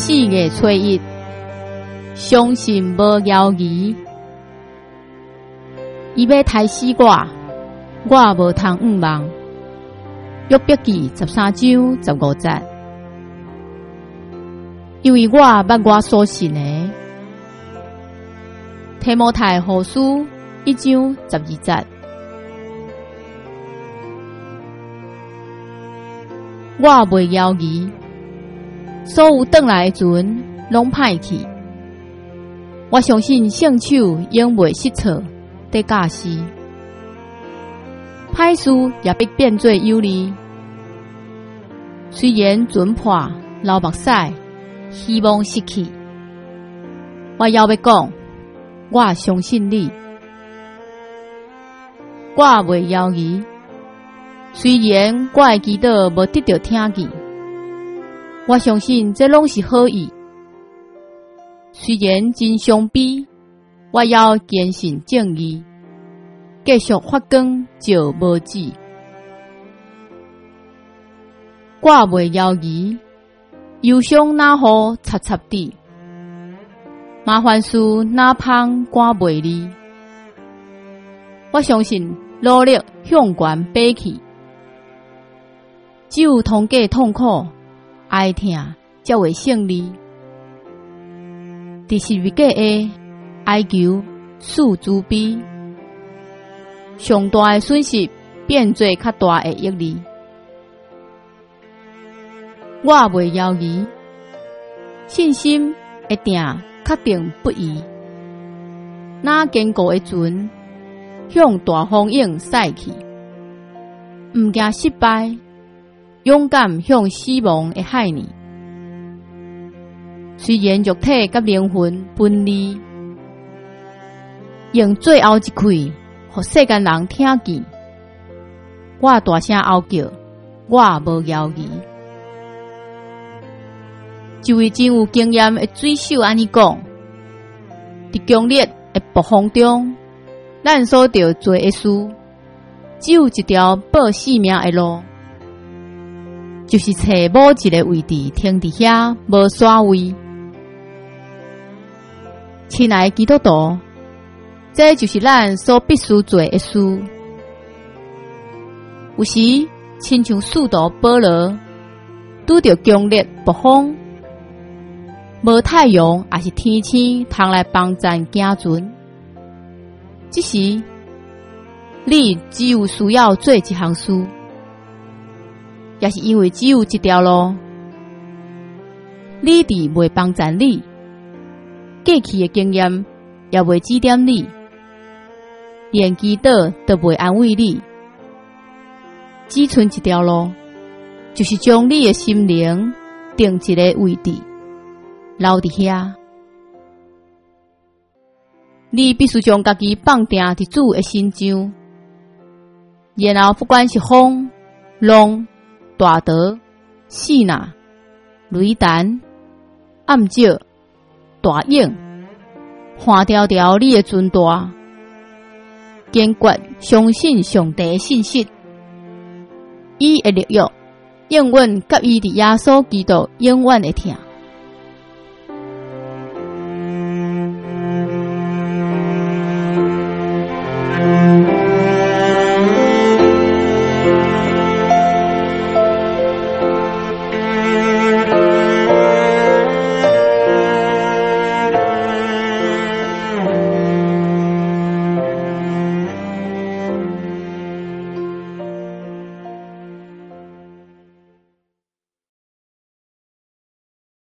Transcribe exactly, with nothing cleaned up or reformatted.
四月初一，相信无妖疑。伊要杀死我，我无通毋忘。约伯记十三章十五节，因为我捌我所信的。提摩太后书一章十二节，我袂犹豫，所有转来的船拢歹去。我相信圣手永袂失错，得驾驶。歹事也必变做有利。虽然船破流目屎，希望失去，我要要讲，我相信你。我袂犹豫，虽然我的祈祷无得到听见，我相信这拢是好意。虽然真伤悲，我要坚信正义，继续发光照无止。我袂犹豫，忧伤哪好插插地，麻烦事哪芳赶袂离。我相信努力向前爬去，只有通过痛苦、哀痛，才会胜利。伫十字架下哀求赐慈悲，上大的损失变做较大的益利。我袂犹豫，信心会定确定不移。那坚固的船向大风涌驶去，毋惊失败，勇敢向死亡的海呢。虽然肉体甲灵魂分离，用最后一气，互世间人听见。我大声吼叫，我无犹豫。一位真有经验的水手安尼讲：伫强烈的暴风中，咱所着做的事，只有一条保性命的路，就是找某一个位置停伫遐，无煞位。亲爱的基督徒，这就是咱所必须做的事。有时亲像使徒保罗，拄着强烈暴风，无太阳也是天星通来帮咱行船。这时，你只有需要做一项事，也是因为只有一条路。你伫袂帮助你，过去的经验也袂指点你，连祈祷都袂安慰你。只剩一条路，就是将你的心灵定一个位置，留伫遐。你必须将家己放定伫主的心上，然后不管是风、浪、大潮、四呐、雷弹、暗照、大影，换条条你的船大，坚决相信上帝的信息，伊的力量永远甲伊伫耶稣基督永远会听。